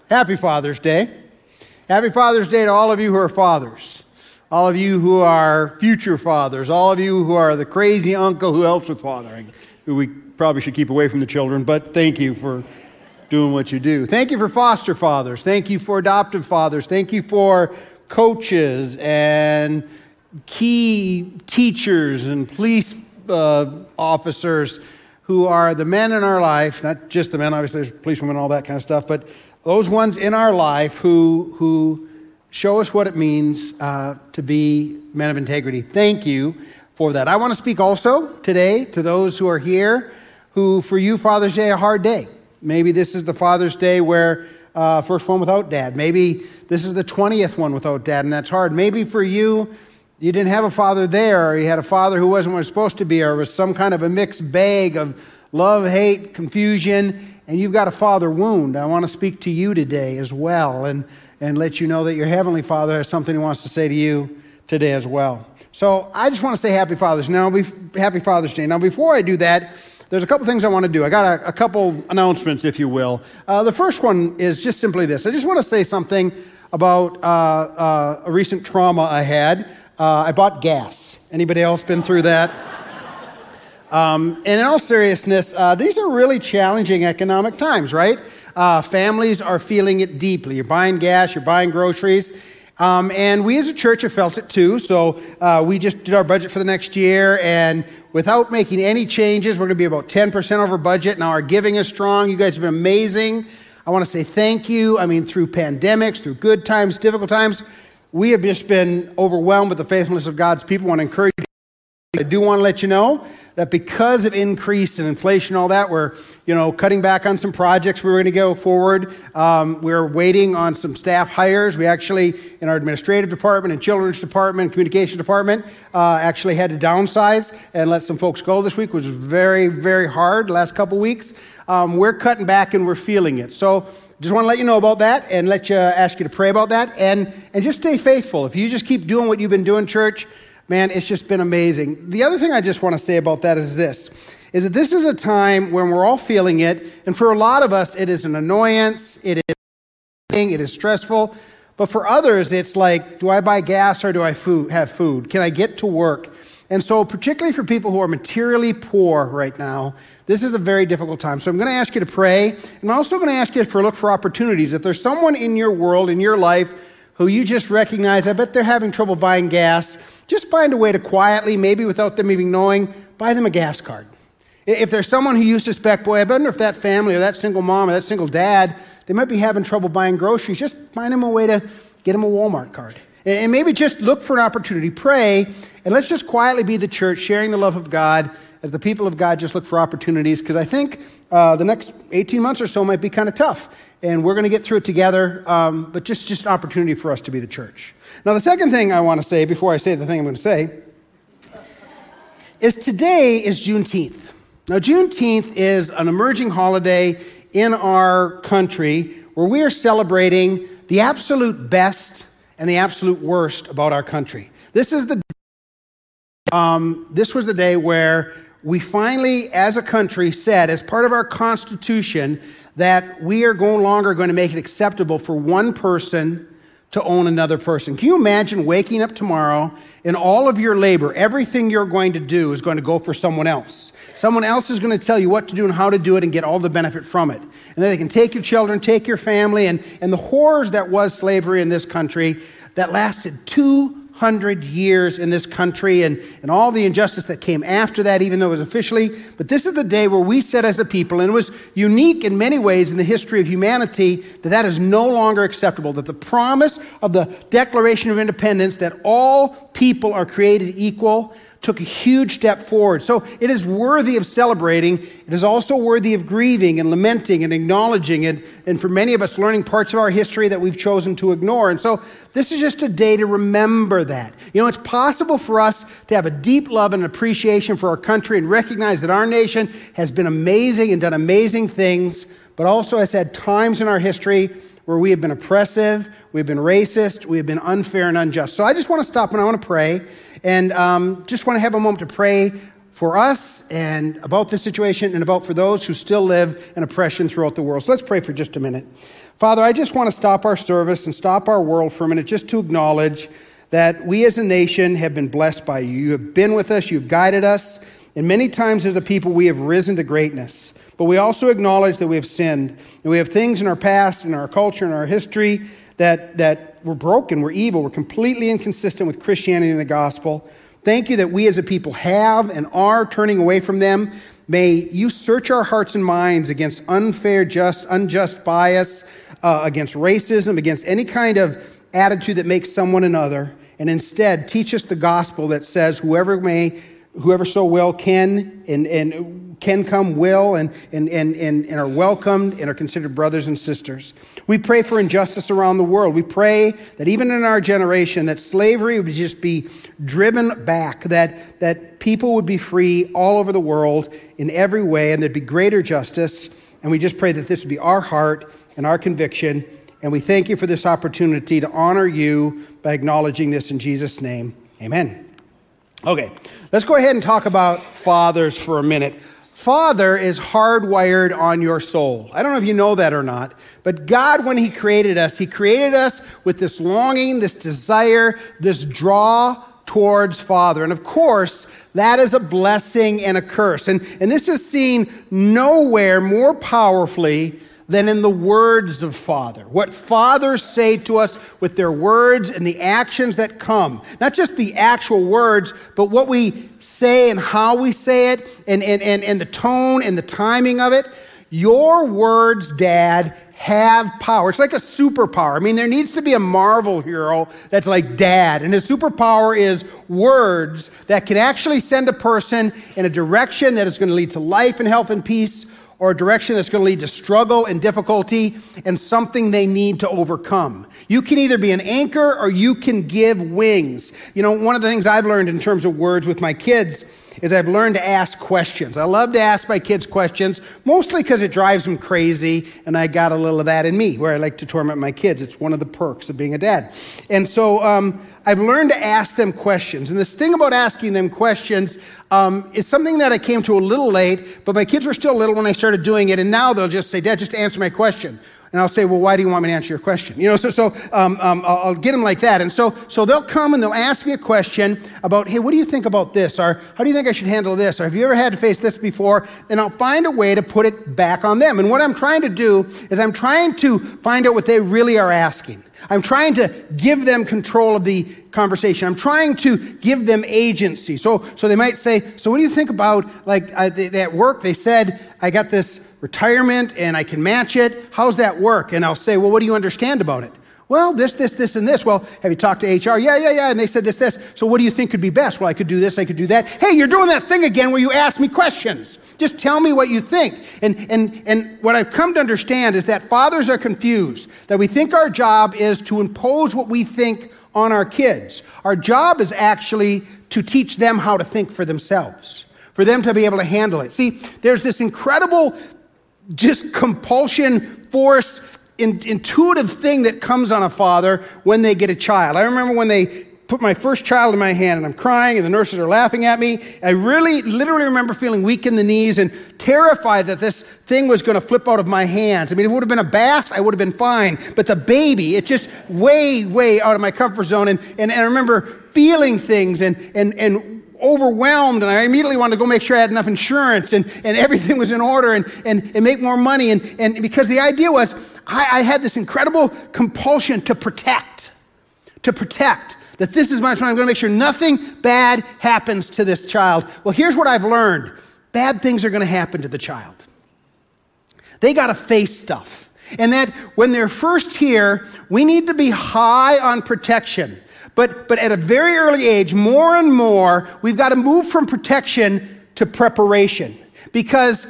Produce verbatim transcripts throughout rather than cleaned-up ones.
Happy Father's Day. Happy Father's Day to all of you who are fathers, all of you who are future fathers, all of you who are the crazy uncle who helps with fathering, who we probably should keep away from the children, but thank you for doing what you do. Thank you for foster fathers. Thank you for adoptive fathers. Thank you for coaches and key teachers and police uh, officers who are the men in our life, not just the men, obviously there's policewomen and all that kind of stuff, but those ones in our life who who show us what it means uh, to be men of integrity. Thank you for that. I want to speak also today to those who are here who, for you, Father's Day, a hard day. Maybe this is the Father's Day where uh, first one without dad. Maybe this is the twentieth one without dad, and that's hard. Maybe for you, you didn't have a father there, or you had a father who wasn't what he was supposed to be, or was some kind of a mixed bag of love, hate, confusion, and you've got a father wound. I want to speak to you today as well and, and let you know that your Heavenly Father has something He wants to say to you today as well. So I just want to say Happy Father's Day. Now, Happy Father's Day. Now, before I do that, there's a couple things I want to do. I got a, a couple announcements, if you will. Uh, the first one is just simply this. I just want to say something about uh, uh, a recent trauma I had. Uh, I bought gas. Anybody else been through that? Um, and in all seriousness, uh, these are really challenging economic times, right? Uh, families are feeling it deeply. You're buying gas, you're buying groceries. Um, and we as a church have felt it too. So uh, we just did our budget for the next year, and without making any changes, we're going to be about ten percent over budget. Now our giving is strong. You guys have been amazing. I want to say thank you. I mean, through pandemics, through good times, difficult times, we have just been overwhelmed with the faithfulness of God's people. I want to encourage you. I do want to let you know that because of increase in inflation and all that, we're, you know, cutting back on some projects. We're going to go forward. Um, we're waiting on some staff hires. We actually, in our administrative department and children's department, communication department, uh, actually had to downsize and let some folks go this week, which was very, very hard the last couple weeks. Um, we're cutting back and we're feeling it. So just want to let you know about that and let you ask you to pray about that and, and just stay faithful. If you just keep doing what you've been doing, church, man, it's just been amazing. The other thing I just want to say about that is this, is that this is a time when we're all feeling it, and for a lot of us, it is an annoyance, it is it is stressful, but for others, it's like, do I buy gas or do I food, have food? Can I get to work? And so particularly for people who are materially poor right now, this is a very difficult time. So I'm going to ask you to pray, and I'm also going to ask you to look for opportunities. If there's someone in your world, in your life, who you just recognize, I bet they're having trouble buying gas, just find a way to quietly, maybe without them even knowing, buy them a gas card. If there's someone who you suspect, boy, I wonder if that family or that single mom or that single dad, they might be having trouble buying groceries, just find them a way to get them a Walmart card. And maybe just look for an opportunity, pray, and let's just quietly be the church, sharing the love of God as the people of God just look for opportunities, because I think uh, the next eighteen months or so might be kind of tough, and we're going to get through it together, um, but just, just an opportunity for us to be the church. Now, the second thing I want to say, before I say the thing I'm going to say, is today is Juneteenth. Now, Juneteenth is an emerging holiday in our country where we are celebrating the absolute best and the absolute worst about our country. This is the um, this was the day where we finally, as a country, said, as part of our Constitution, that we are no longer going to make it acceptable for one person to own another person. Can you imagine waking up tomorrow and all of your labor, everything you're going to do is going to go for someone else? Someone else is going to tell you what to do and how to do it and get all the benefit from it. And then they can take your children, take your family, and, and the horrors that was slavery in this country that lasted two hundred years in this country, and, and all the injustice that came after that, even though it was officially. But this is the day where we said as a people, and it was unique in many ways in the history of humanity, that that is no longer acceptable, that the promise of the Declaration of Independence, that all people are created equal, took a huge step forward. So it is worthy of celebrating. It is also worthy of grieving and lamenting and acknowledging, and, and for many of us, learning parts of our history that we've chosen to ignore. And so this is just a day to remember that. You know, it's possible for us to have a deep love and appreciation for our country and recognize that our nation has been amazing and done amazing things, but also has had times in our history where we have been oppressive, we've been racist, we have been unfair and unjust. So I just want to stop and I want to pray. And um, just want to have a moment to pray for us and about this situation and about for those who still live in oppression throughout the world. So let's pray for just a minute. Father, I just want to stop our service and stop our world for a minute just to acknowledge that we as a nation have been blessed by you. You have been with us, you've guided us, and many times as a people we have risen to greatness. But we also acknowledge that we have sinned, and we have things in our past, in our culture, in our history that, that we're broken, we're evil, we're completely inconsistent with Christianity and the gospel. Thank you that we as a people have and are turning away from them. May you search our hearts and minds against unfair, just, unjust bias, uh, against racism, against any kind of attitude that makes someone another, and instead teach us the gospel that says whoever may, whoever so will can and, and can come will and, and, and, and, and are welcomed and are considered brothers and sisters. We pray for injustice around the world. We pray that even in our generation, that slavery would just be driven back, that, that people would be free all over the world in every way, and there'd be greater justice. And we just pray that this would be our heart and our conviction. And we thank you for this opportunity to honor you by acknowledging this in Jesus' name. Amen. Okay, let's go ahead and talk about fathers for a minute. Father is hardwired on your soul. I don't know if you know that or not, but God, when he created us, he created us with this longing, this desire, this draw towards Father. And of course, that is a blessing and a curse. And, and this is seen nowhere more powerfully than in the words of Father. What fathers say to us with their words and the actions that come. Not just the actual words, but what we say and how we say it, and, and, and, and the tone and the timing of it. Your words, Dad, have power. It's like a superpower. I mean, there needs to be a Marvel hero that's like Dad, and his superpower is words that can actually send a person in a direction that is going to lead to life and health and peace, or a direction that's going to lead to struggle and difficulty and something they need to overcome. You can either be an anchor or you can give wings. You know, one of the things I've learned in terms of words with my kids is I've learned to ask questions. I love to ask my kids questions, mostly because it drives them crazy, and I got a little of that in me, where I like to torment my kids. It's one of the perks of being a dad. And so um, I've learned to ask them questions. And this thing about asking them questions um, is something that I came to a little late, but my kids were still little when I started doing it, and now they'll just say, Dad, just answer my question. And I'll say, well, why do you want me to answer your question? You know, so so um, um, I'll, I'll get them like that. And so so they'll come and they'll ask me a question about, hey, what do you think about this? Or how do you think I should handle this? Or have you ever had to face this before? And I'll find a way to put it back on them. And what I'm trying to do is I'm trying to find out what they really are asking. I'm trying to give them control of the conversation. I'm trying to give them agency. So so they might say, so what do you think about, like, uh, they, they at work, they said, I got this retirement and I can match it. How's that work? And I'll say, well, what do you understand about it? Well, this, this, this, and this. Well, have you talked to H R? Yeah, yeah, yeah. And they said this, this. So what do you think could be best? Well, I could do this, I could do that. Hey, you're doing that thing again where you ask me questions. Just tell me what you think. And, and, and what I've come to understand is that fathers are confused, that we think our job is to impose what we think on our kids. Our job is actually to teach them how to think for themselves, for them to be able to handle it. See, there's this incredible just compulsion, force, in, intuitive thing that comes on a father when they get a child. I remember when they put my first child in my hand and I'm crying and the nurses are laughing at me. I really, literally remember feeling weak in the knees and terrified that this thing was going to flip out of my hands. I mean, it would have been a bass, I would have been fine. But the baby, it's just way, way out of my comfort zone. And, and, and I remember feeling things and, and, and overwhelmed, and I immediately wanted to go make sure I had enough insurance and, and everything was in order and, and, and make more money. And, and because the idea was I, I had this incredible compulsion to protect, to protect. That this is my time. I'm going to make sure nothing bad happens to this child. Well, here's what I've learned. Bad things are going to happen to the child. They got to face stuff. And that when they're first here, we need to be high on protection. But, but at a very early age, more and more, we've got to move from protection to preparation. Because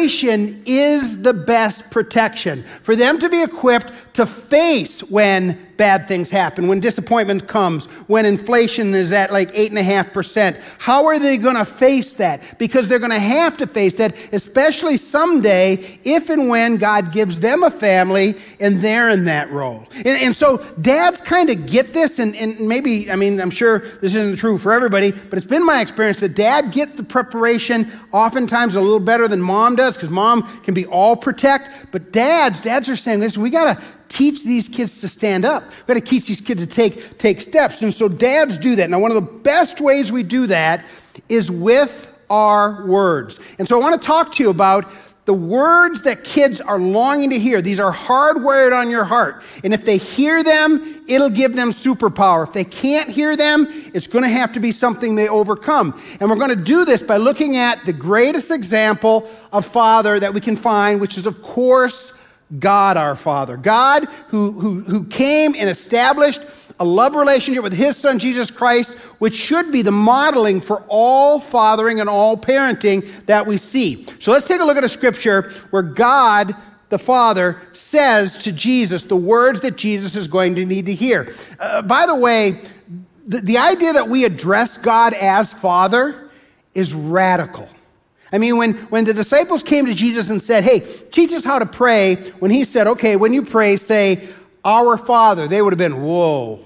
preparation is the best protection. For them to be equipped to face when bad things happen, when disappointment comes, when inflation is at like eight and a half percent. How are they going to face that? Because they're going to have to face that, especially someday, if and when God gives them a family and they're in that role. And, and so dads kind of get this, and, and maybe, I mean, I'm sure this isn't true for everybody, but it's been my experience that dad get the preparation oftentimes a little better than mom does, because mom can be all protect, but dads, dads are saying, listen, we got to teach these kids to stand up. We've got to teach these kids to take, take steps. And so dads do that. Now, one of the best ways we do that is with our words. And so I want to talk to you about the words that kids are longing to hear. These are hardwired on your heart. And if they hear them, it'll give them superpower. If they can't hear them, it's going to have to be something they overcome. And we're going to do this by looking at the greatest example of father that we can find, which is, of course, God our Father. God who, who, who came and established a love relationship with his son, Jesus Christ, which should be the modeling for all fathering and all parenting that we see. So let's take a look at a scripture where God, the Father, says to Jesus the words that Jesus is going to need to hear. Uh, by the way, the, the idea that we address God as Father is radical. I mean, when, when the disciples came to Jesus and said, hey, teach us how to pray, when he said, okay, when you pray, say, our Father, they would have been, whoa.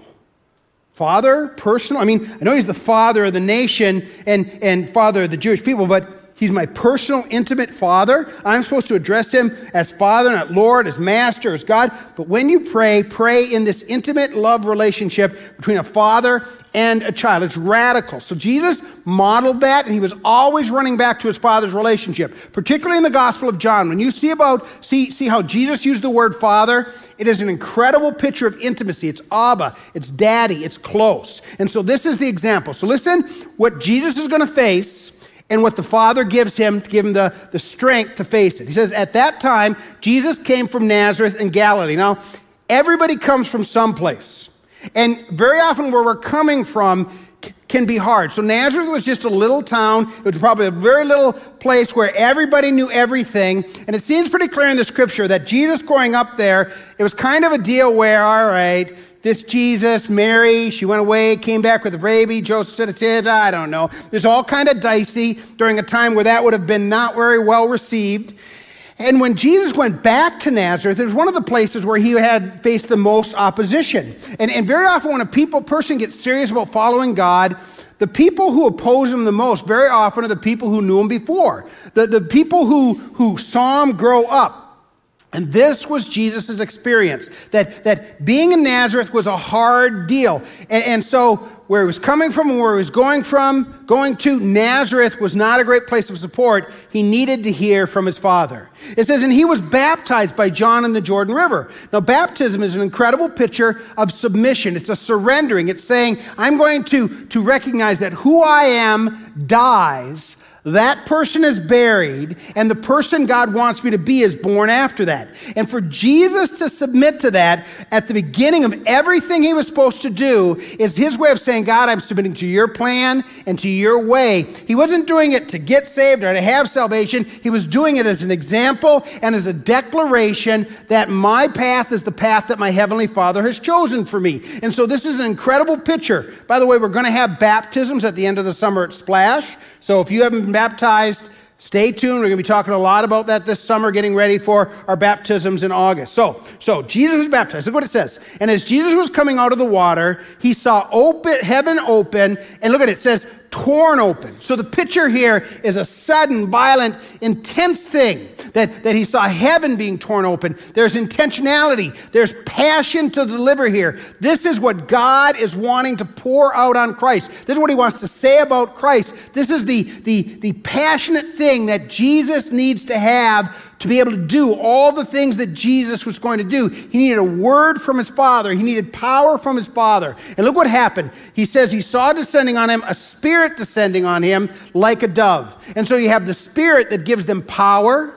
Father, personal? I mean, I know he's the father of the nation and, and father of the Jewish people, but he's my personal, intimate father. I'm supposed to address him as Father, not Lord, as Master, as God. But when you pray, pray in this intimate love relationship between a father and a child. It's radical. So Jesus modeled that, and he was always running back to his father's relationship, particularly in the Gospel of John. When you see about see, see how Jesus used the word Father, it is an incredible picture of intimacy. It's Abba, it's Daddy, it's close. And so this is the example. So listen, what Jesus is going to face and what the Father gives him to give him the, the strength to face it. He says, at that time, Jesus came from Nazareth in Galilee. Now, everybody comes from someplace. And very often where we're coming from c- can be hard. So Nazareth was just a little town. It was probably a very little place where everybody knew everything. And it seems pretty clear in the scripture that Jesus growing up there, it was kind of a deal where, all right, this Jesus, Mary, she went away, came back with a baby, Joseph said it's his, I don't know. There's all kind of dicey during a time where that would have been not very well received. And when Jesus went back to Nazareth, it was one of the places where he had faced the most opposition. And, and very often when a people person gets serious about following God, the people who oppose him the most very often are the people who knew him before. The, the people who, who saw him grow up. And this was Jesus' experience, that, that being in Nazareth was a hard deal. And, and so where he was coming from and where he was going from, going to, Nazareth was not a great place of support. He needed to hear from his Father. It says, and he was baptized by John in the Jordan River. Now, baptism is an incredible picture of submission. It's a surrendering. It's saying, I'm going to, to recognize that who I am dies. That person is buried, and the person God wants me to be is born after that. And for Jesus to submit to that at the beginning of everything he was supposed to do is his way of saying, God, I'm submitting to your plan and to your way. He wasn't doing it to get saved or to have salvation. He was doing it as an example and as a declaration that my path is the path that my Heavenly Father has chosen for me. And so this is an incredible picture. By the way, we're going to have baptisms at the end of the summer at Splash. So if you haven't been baptized, stay tuned. We're going to be talking a lot about that this summer, getting ready for our baptisms in August. So, so Jesus was baptized. Look what it says. And as Jesus was coming out of the water, he saw open, heaven open, and look at it, it says torn open. So the picture here is a sudden, violent, intense thing that, that he saw heaven being torn open. There's intentionality. There's passion to deliver here. This is what God is wanting to pour out on Christ. This is what he wants to say about Christ. This is the, the, the passionate thing that Jesus needs to have to be able to do all the things that Jesus was going to do. He needed a word from his Father. He needed power from his Father. And look what happened. He says he saw descending on him a spirit descending on him like a dove. And so you have the Spirit that gives them power,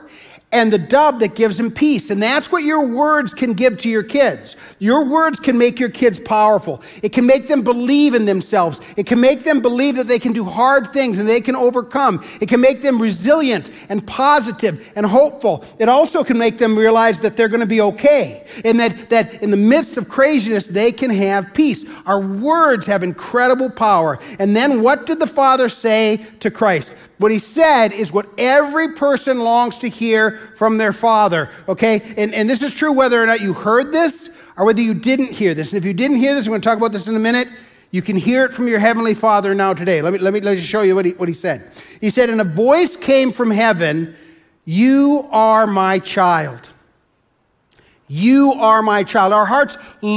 and the dove that gives them peace. And that's what your words can give to your kids. Your words can make your kids powerful. It can make them believe in themselves. It can make them believe that they can do hard things and they can overcome. It can make them resilient and positive and hopeful. It also can make them realize that they're going to be okay, and that, that in the midst of craziness, they can have peace. Our words have incredible power. And then what did the Father say to Christ? What he said is what every person longs to hear from their Father, okay? And, and this is true whether or not you heard this or whether you didn't hear this. And if you didn't hear this, I'm going to talk about this in a minute. You can hear it from your Heavenly Father now today. Let me, let me, let me show you what he, what he said. He said, and a voice came from heaven, you are my child. You are my child. Our hearts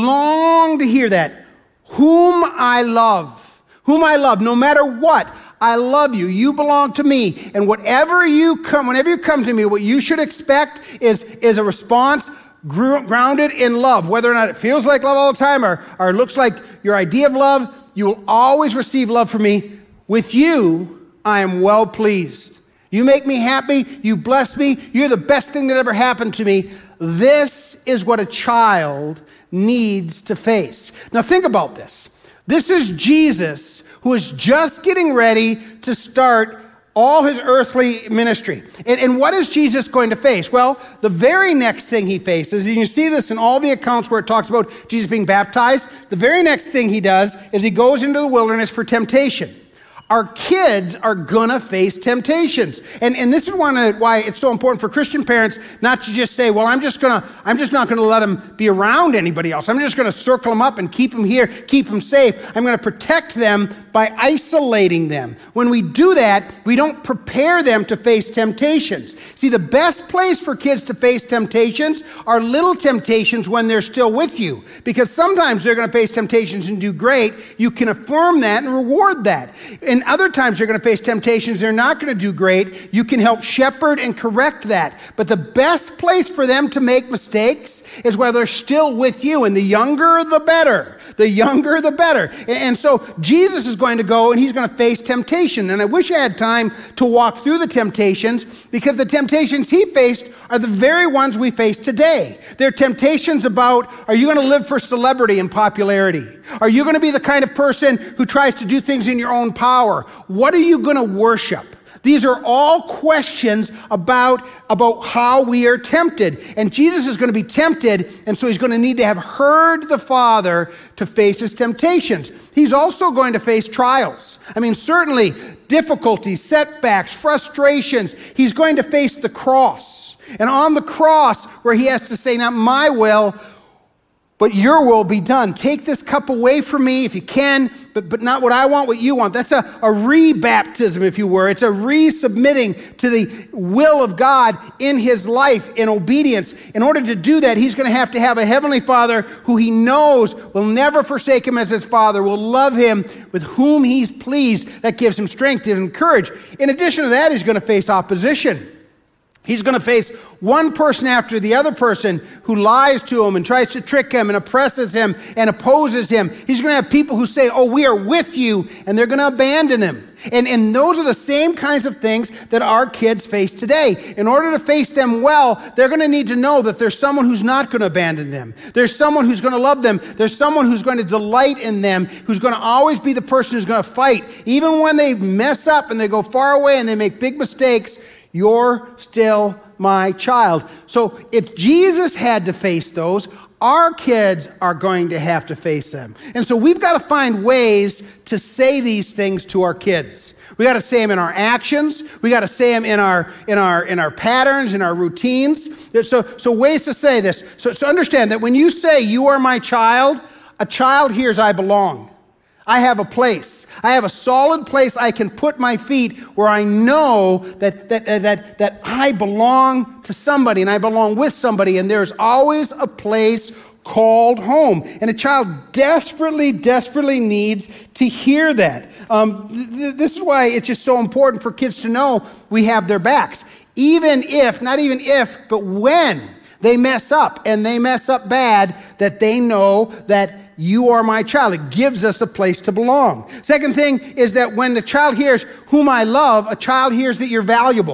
long to hear that. Whom I love. Whom I love, no matter what. I love you. You belong to me. And whatever you come, whenever you come to me, what you should expect is, is a response gr- grounded in love. Whether or not it feels like love all the time or, or looks like your idea of love, you will always receive love from me. With you, I am well pleased. You make me happy. You bless me. You're the best thing that ever happened to me. This is what a child needs to face. Now think about this. This is Jesus who is just getting ready to start all his earthly ministry. And, and what is Jesus going to face? Well, the very next thing he faces, and you see this in all the accounts where it talks about Jesus being baptized, the very next thing he does is he goes into the wilderness for temptation. Our kids are gonna face temptations. And, and this is one of why it's so important for Christian parents not to just say, well, I'm just gonna, I'm just not gonna let them be around anybody else. I'm just gonna circle them up and keep them here, keep them safe. I'm gonna protect them by isolating them. When we do that, we don't prepare them to face temptations. See, the best place for kids to face temptations are little temptations when they're still with you. Because sometimes they're gonna face temptations and do great. You can affirm that and reward that. And other times they're going to face temptations, they're not going to do great. You can help shepherd and correct that. But the best place for them to make mistakes is where they're still with you. And the younger, the better. The younger, the better. And so Jesus is going to go and he's going to face temptation. And I wish I had time to walk through the temptations, because the temptations he faced are the very ones we face today. They're temptations about, are you going to live for celebrity and popularity? Are you going to be the kind of person who tries to do things in your own power? What are you going to worship? These are all questions about, about how we are tempted. And Jesus is going to be tempted, and so he's going to need to have heard the Father to face his temptations. He's also going to face trials. I mean, certainly difficulties, setbacks, frustrations. He's going to face the cross. And on the cross, where he has to say, not my will, but your will be done. Take this cup away from me if you can, but, but not what I want, what you want. That's a, a re-baptism, if you were. It's a re-submitting to the will of God in his life in obedience. In order to do that, he's going to have to have a heavenly Father who he knows will never forsake him as his Father, will love him, with whom he's pleased. That gives him strength and courage. In addition to that, he's going to face opposition. He's going to face one person after the other person who lies to him and tries to trick him and oppresses him and opposes him. He's going to have people who say, oh, we are with you, and they're going to abandon him. And, and those are the same kinds of things that our kids face today. In order to face them well, they're going to need to know that there's someone who's not going to abandon them. There's someone who's going to love them. There's someone who's going to delight in them, who's going to always be the person who's going to fight. Even when they mess up and they go far away and they make big mistakes, you're still my child. So if Jesus had to face those, our kids are going to have to face them. And so we've got to find ways to say these things to our kids. We got to say them in our actions. We got to say them in our in our in our patterns, in our routines. So so ways to say this. So, so understand that when you say you are my child, a child hears I belong. I have a place. I have a solid place I can put my feet where I know that, that, that, that I belong to somebody and I belong with somebody, and there's always a place called home. And a child desperately, desperately needs to hear that. Um, th- this is why it's just so important for kids to know we have their backs. Even if, not even if, but when they mess up, and they mess up bad, that they know that you are my child. It gives us a place to belong. Second thing is that when the child hears whom I love, a child hears that you're valuable.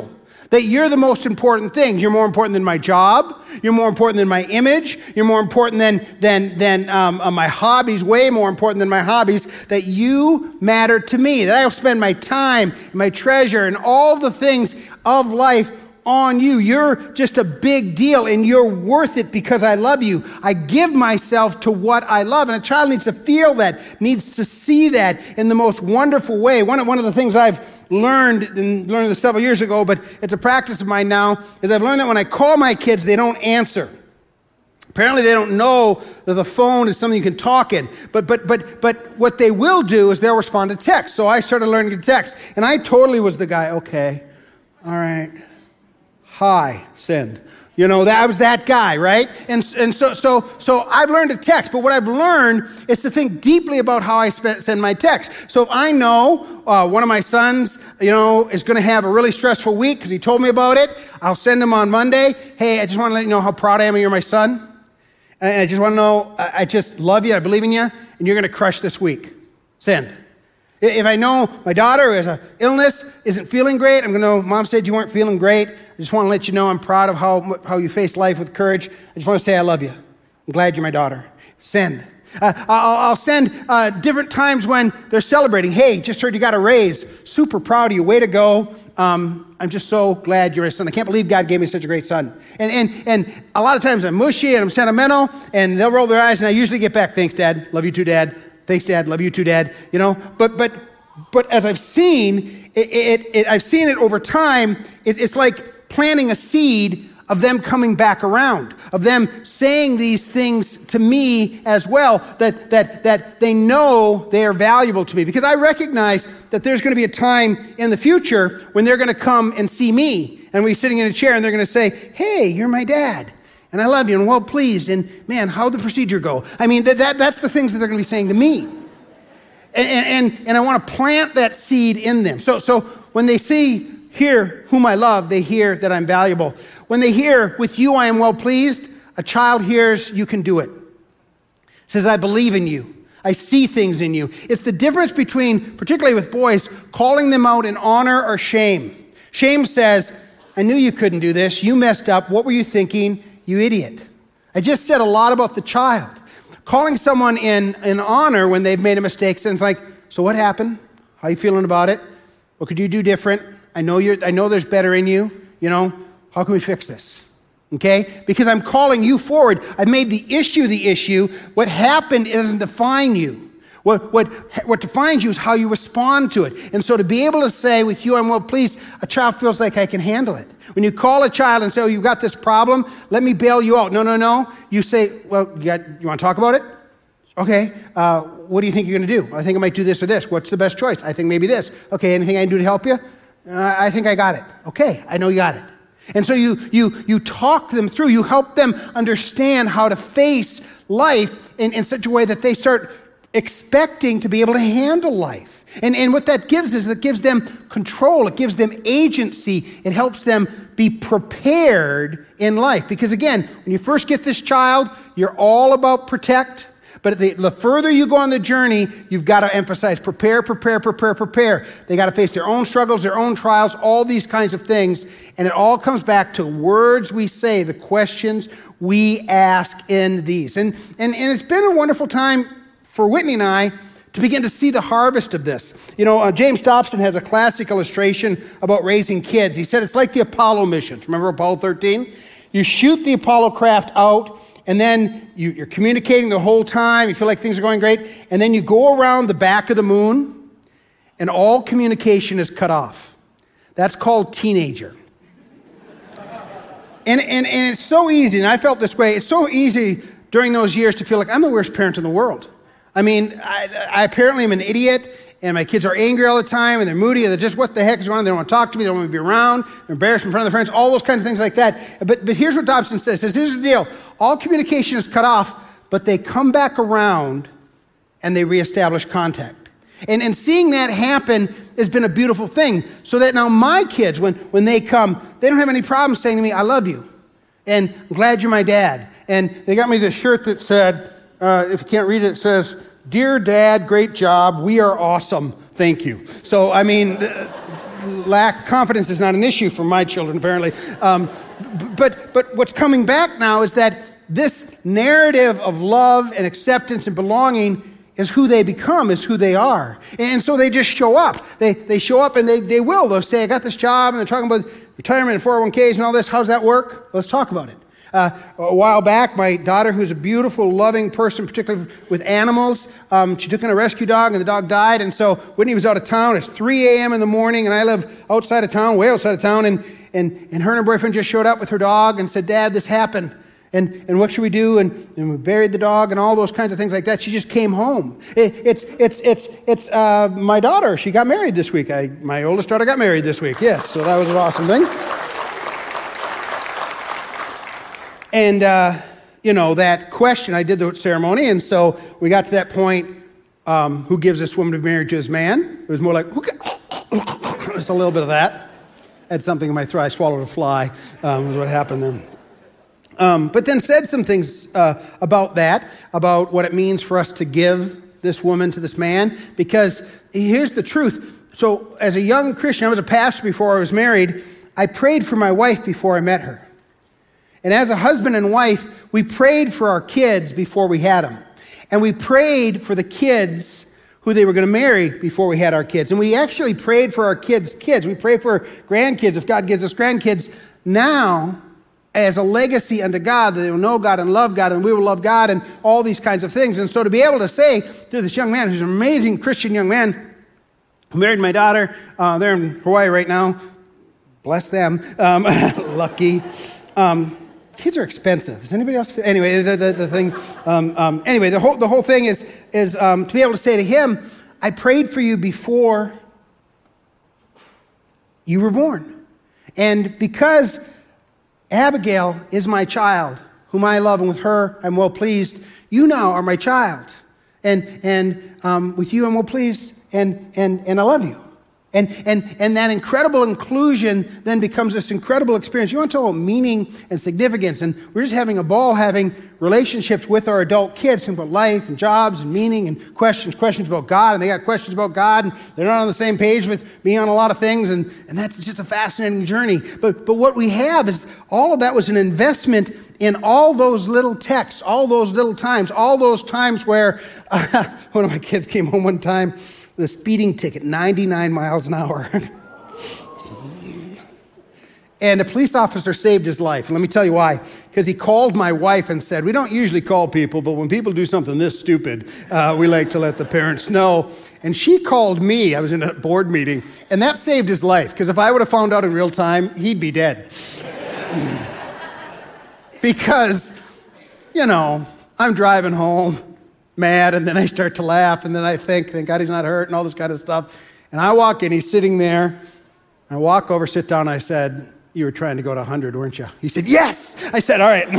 That you're the most important thing. You're more important than my job. You're more important than my image. You're more important than, than, than um, uh, my hobbies, way more important than my hobbies. That you matter to me. That I'll spend my time, my treasure, and all the things of life on you. You're just a big deal, and you're worth it because I love you. I give myself to what I love. And a child needs to feel that, needs to see that in the most wonderful way. One of, one of the things I've learned, and learned this several years ago, but it's a practice of mine now, is I've learned that when I call my kids, they don't answer. Apparently they don't know that the phone is something you can talk in. But but but but what they will do is they'll respond to text. So I started learning to text. And I totally was the guy, okay, all right, hi, send. You know, that I was that guy, right? And and so so so I've learned to text, but what I've learned is to think deeply about how I sp- send my text. So if I know uh, one of my sons, you know, is going to have a really stressful week because he told me about it, I'll send him on Monday. Hey, I just want to let you know how proud I am of you. You're my son. And I just want to know, I, I just love you. I believe in you, and you're going to crush this week. Send. If I know my daughter who has an illness, isn't feeling great, I'm going to know, Mom said you weren't feeling great. I just want to let you know I'm proud of how, how you face life with courage. I just want to say I love you. I'm glad you're my daughter. Send. Uh, I'll, I'll send uh, different times when they're celebrating. Hey, just heard you got a raise. Super proud of you. Way to go. Um, I'm just so glad you're a son. I can't believe God gave me such a great son. And and and a lot of times I'm mushy and I'm sentimental, and they'll roll their eyes, and I usually get back, thanks, Dad. Love you too, Dad. Thanks, Dad. Love you too, Dad. You know, but but but as I've seen, it, it, it I've seen it over time. It, it's like planting a seed of them coming back around, of them saying these things to me as well, that that that they know they are valuable to me. Because I recognize that there's going to be a time in the future when they're going to come and see me, and we're sitting in a chair, and they're going to say, hey, you're my dad, and I love you, and well pleased, and man, how'd the procedure go? I mean, that, that that's the things that they're going to be saying to me. And, and, and I want to plant that seed in them. So, so when they see, hear whom I love, they hear that I'm valuable. When they hear, with you I am well pleased, a child hears, you can do it. Says, I believe in you. I see things in you. It's the difference between, particularly with boys, calling them out in honor or shame. Shame says, I knew you couldn't do this. You messed up. What were you thinking? You idiot. I just said a lot about the child. Calling someone in, in honor when they've made a mistake, sounds like, so what happened? How are you feeling about it? What could you do different? I know you're, I know there's better in you. You know, how can we fix this? Okay? Because I'm calling you forward. I've made the issue the issue. What happened doesn't define you. What, what, what defines you is how you respond to it. And so to be able to say, with you I'm well pleased, a child feels like I can handle it. When you call a child and say, oh, you've got this problem, let me bail you out. No, no, no. You say, well, you, got, you want to talk about it? Okay. Uh, what do you think you're going to do? I think I might do this or this. What's the best choice? I think maybe this. Okay, anything I can do to help you? Uh, I think I got it. Okay, I know you got it. And so you you you talk them through. You help them understand how to face life in, in such a way that they start expecting to be able to handle life. And, and what that gives is it gives them control. It gives them agency. It helps them be prepared in life. Because again, when you first get this child, you're all about protect. But the, the further you go on the journey, you've got to emphasize prepare, prepare, prepare, prepare. They got to face their own struggles, their own trials, all these kinds of things. And it all comes back to words we say, the questions we ask in these. And, and, and it's been a wonderful time for Whitney and I to begin to see the harvest of this. You know, uh, James Dobson has a classic illustration about raising kids. He said it's like the Apollo missions. Remember Apollo thirteen? You shoot the Apollo craft out, and then you, you're communicating the whole time. You feel like things are going great. And then you go around the back of the moon, and all communication is cut off. That's called teenager. and, and, and it's so easy, and I felt this way, it's so easy during those years to feel like I'm the worst parent in the world. I mean, I, I apparently am an idiot, and my kids are angry all the time, and they're moody, and they're just, what the heck is going on? They don't want to talk to me, they don't want to be around, they're embarrassed in front of their friends, all those kinds of things like that. But, but here's what Dobson says. He says, here's the deal. All communication is cut off, but they come back around, and they reestablish contact. And, and seeing that happen has been a beautiful thing, so that now my kids, when, when they come, they don't have any problem saying to me, I love you, and I'm glad you're my dad. And they got me this shirt that said, uh, if you can't read it, it says, Dear Dad, great job. We are awesome. Thank you. So, I mean, lack confidence is not an issue for my children, apparently. Um, but but what's coming back now is that this narrative of love and acceptance and belonging is who they become, is who they are. And so they just show up. They they show up and they, they will. They'll say, I got this job, and they're talking about retirement and four oh one k's and all this. How's that work? Let's talk about it. Uh, a while back, my daughter, who's a beautiful, loving person, particularly with animals, um, she took in a rescue dog, and the dog died. And so Whitney was out of town. It's three a.m. in the morning, and I live outside of town, way outside of town. And, and, and her and her boyfriend just showed up with her dog and said, Dad, this happened. And, and what should we do? And, and we buried the dog and all those kinds of things like that. She just came home. It, it's it's it's it's uh, my daughter. She got married this week. I, my oldest daughter got married this week. Yes, so that was an awesome thing. And, uh, you know, that question, I did the ceremony, and so we got to that point, um, who gives this woman to be married to his man? It was more like, who just a little bit of that. I had something in my throat. I swallowed a fly, um, was what happened there. Um, but then said some things uh, about that, about what it means for us to give this woman to this man, because here's the truth. So as a young Christian, I was a pastor before I was married. I prayed for my wife before I met her. And as a husband and wife, we prayed for our kids before we had them. And we prayed for the kids who they were going to marry before we had our kids. And we actually prayed for our kids' kids. We prayed for grandkids if God gives us grandkids. Now, as a legacy unto God, that they will know God and love God, and we will love God, and all these kinds of things. And so to be able to say to this young man, who's an amazing Christian young man, who married my daughter, uh, they're in Hawaii right now, bless them, um, lucky. Um, kids are expensive. Is anybody else? Anyway, the, the, the thing, um, um, anyway, the whole, the whole thing is, is um, to be able to say to him, I prayed for you before you were born. And because Abigail is my child, whom I love, and with her I'm well pleased. You now are my child, and and um, with you I'm well pleased, and and and I love you, and and and that incredible inclusion then becomes this incredible experience. You want to talk about meaning and significance, and we're just having a ball having relationships with our adult kids, talking about life and jobs and meaning and questions, questions about God, and they got questions about God, and they're not on the same page with me on a lot of things, and, and that's just a fascinating journey. But but what we have is all of that was an investment in all those little texts, all those little times, all those times where uh, one of my kids came home one time with a speeding ticket, ninety-nine miles an hour. And a police officer saved his life. And let me tell you why. Because he called my wife and said, we don't usually call people, but when people do something this stupid, uh, we like to let the parents know. And she called me. I was in a board meeting. And that saved his life. Because if I would have found out in real time, he'd be dead. Because, you know, I'm driving home, mad, and then I start to laugh, and then I think, thank God he's not hurt, and all this kind of stuff. And I walk in, he's sitting there. I walk over, sit down, and I said, you were trying to go to one hundred, weren't you? He said, yes! I said, all right.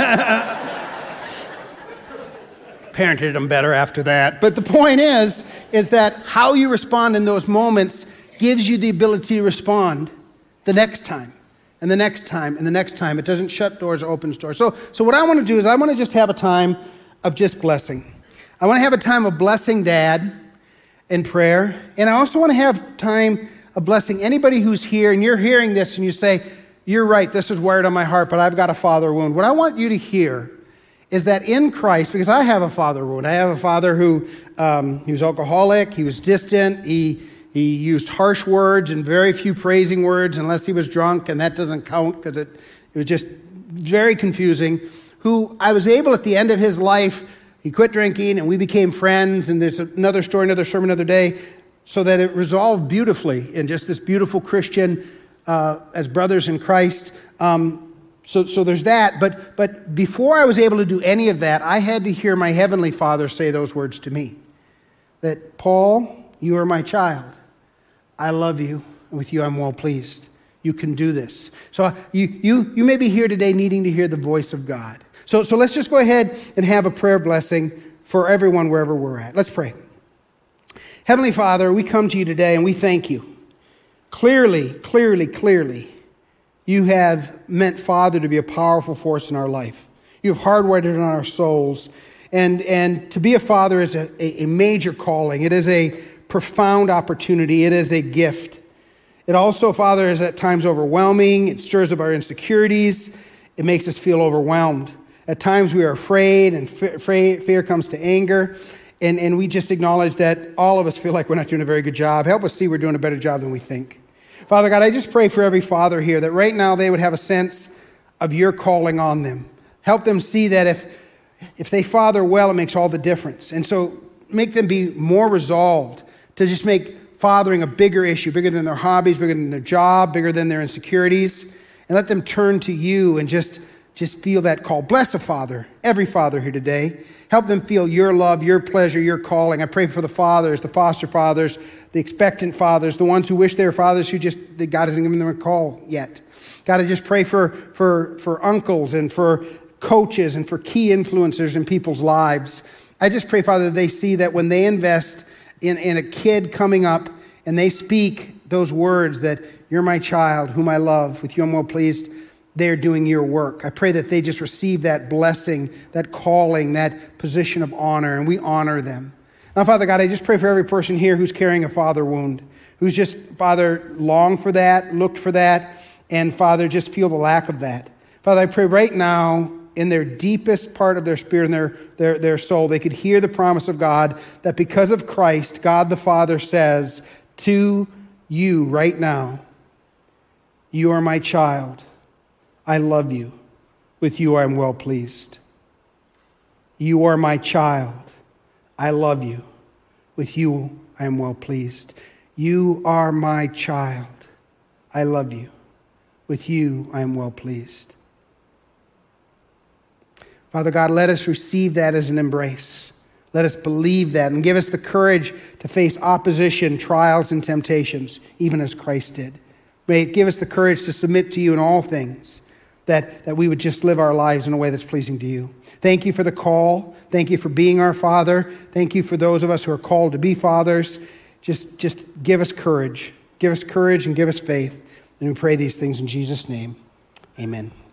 Parented him better after that. But the point is, is that how you respond in those moments gives you the ability to respond the next time, and the next time, and the next time. It doesn't shut doors, it opens doors. So, so what I want to do is I want to just have a time of just blessing. I want to have a time of blessing Dad in prayer, and I also want to have time of blessing anybody who's here, and you're hearing this, and you say, you're right, this is wired on my heart, but I've got a father wound. What I want you to hear is that in Christ, because I have a father wound. I have a father who, um, he was alcoholic, he was distant, he he used harsh words and very few praising words unless he was drunk, and that doesn't count because it, it was just very confusing, who I was able at the end of his life, he quit drinking and we became friends, and there's another story, another sermon, another day, so that it resolved beautifully in just this beautiful Christian uh, as brothers in Christ. Um, so, so there's that. But, but before I was able to do any of that, I had to hear my Heavenly Father say those words to me. That, Paul, you are my child. I love you, and with you I'm well pleased. You can do this. So you, you, you may be here today needing to hear the voice of God. So, so let's just go ahead and have a prayer blessing for everyone wherever we're at. Let's pray. Heavenly Father, we come to you today and we thank you. Clearly, clearly, clearly, you have meant Father to be a powerful force in our life. You have hardwired it on our souls. And, and to be a father is a, a, a major calling. It is a profound opportunity. It is a gift. It also, Father, is at times overwhelming. It stirs up our insecurities. It makes us feel overwhelmed. At times we are afraid, and fear comes to anger. And, and we just acknowledge that all of us feel like we're not doing a very good job. Help us see we're doing a better job than we think. Father God, I just pray for every father here that right now they would have a sense of your calling on them. Help them see that if, if they father well, it makes all the difference. And so make them be more resolved to just make fathering a bigger issue, bigger than their hobbies, bigger than their job, bigger than their insecurities. And let them turn to you and just, just feel that call. Bless a father, every father here today. Help them feel your love, your pleasure, your calling. I pray for the fathers, the foster fathers, the expectant fathers, the ones who wish they were fathers who just, that God hasn't given them a call yet. God, I just pray for, for, for uncles and for coaches and for key influencers in people's lives. I just pray, Father, that they see that when they invest in, in a kid coming up and they speak those words that you're my child, whom I love, with you I'm well pleased, they're doing your work. I pray that they just receive that blessing, that calling, that position of honor, and we honor them. Now, Father God, I just pray for every person here who's carrying a father wound, who's just, Father, longed for that, looked for that, and Father, just feel the lack of that. Father, I pray right now, in their deepest part of their spirit and their, their, their soul, they could hear the promise of God that because of Christ, God the Father says to you right now, you are my child. I love you. With you I am well pleased. You are my child. I love you. With you I am well pleased. You are my child. I love you. With you I am well pleased. Father God, let us receive that as an embrace. Let us believe that and give us the courage to face opposition, trials, and temptations, even as Christ did. May it give us the courage to submit to you in all things, that, that we would just live our lives in a way that's pleasing to you. Thank you for the call. Thank you for being our Father. Thank you for those of us who are called to be fathers. Just, just give us courage. Give us courage and give us faith. And we pray these things in Jesus' name. Amen.